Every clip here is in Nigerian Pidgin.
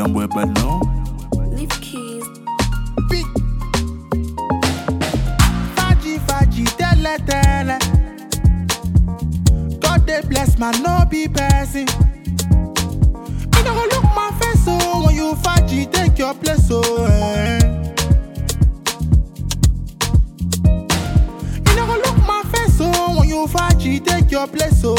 them weapon no. Leave keys. Big Faji, tele. God they bless man, no be person. You don't look my face, so when you Faji, take your place, so You don't look my face, so when you Faji, take your place, so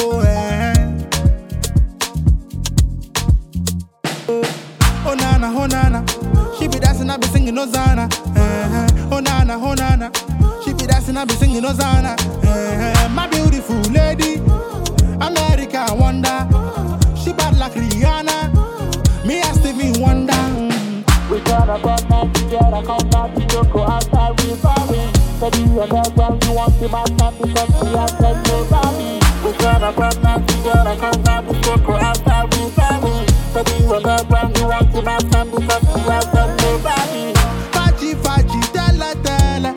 Oh nana, she be dancing, I be singing Hosanna. Oh nana, she be dancing, I be singing Hosanna. My beautiful lady, America wonder. She bad like Rihanna, me a Stevie Wonder. We got a bad night together, come back to Joko outside, we farming. Said you and that girl, you want to my time because we are said nobody. We got a bad night together, come back to Joko outside, we farming. Said you and that girl, you want to my time because we are said nobody. Faji, tele.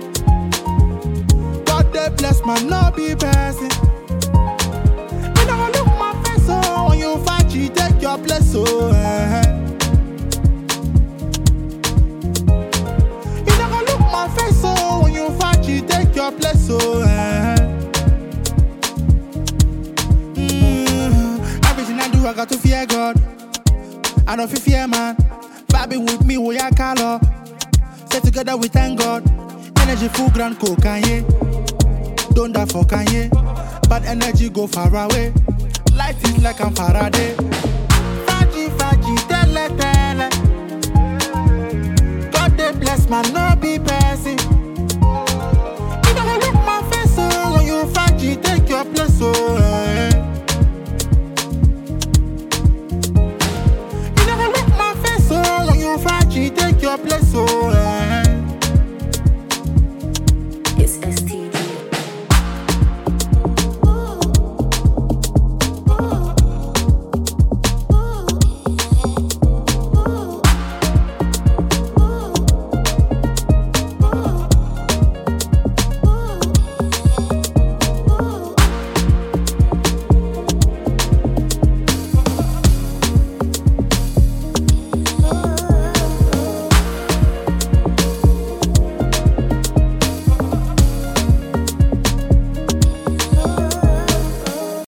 God they bless man, no be person. You don't look my face, so when you Faji, take your place, so You don't look my face, so when you Faji, take your place, so Everything I do, I got to fear God. I don't fear man. Baby with me, we are color. Stay together, we thank God. Energy full grand cocaine. Don't die for Kanye. Bad energy go far away. Light is like I'm Faraday. Faji, tele. God they bless man, no